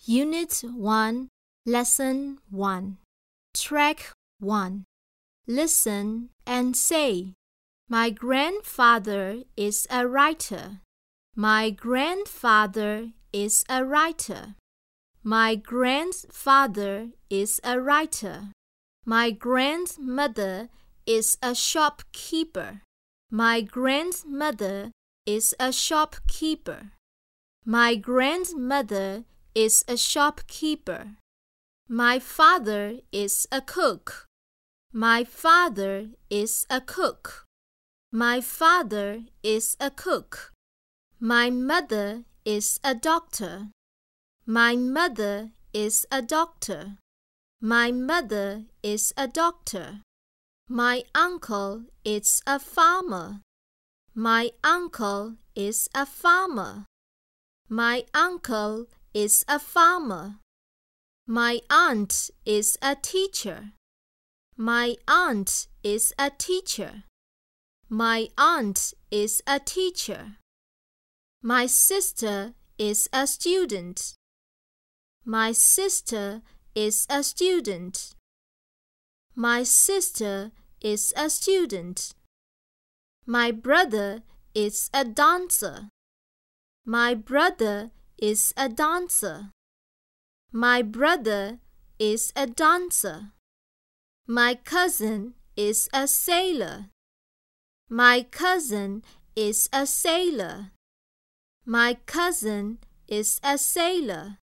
Unit 1, Lesson 1, Track 1. Listen and say, My grandfather is a writer. My grandfather is a writer. My grandfather is a writer. My grandmother is a shopkeeper. My grandmother is a shopkeeper. My grandmother is a shopkeeper. My father is a cook. My father is a cook. My father is a cook. My mother is a doctor. My mother is a doctor. My mother is a doctor. My uncle is a farmer. My uncle is a farmer. My uncle is a farmer. My aunt is a teacher. My aunt is a teacher. My aunt is a teacher. My sister is a student. My sister is a student. My sister is a student. My brother is a dancer. My brother is a dancer. My brother is a dancer. My cousin is a sailor. My cousin is a sailor. My cousin is a sailor.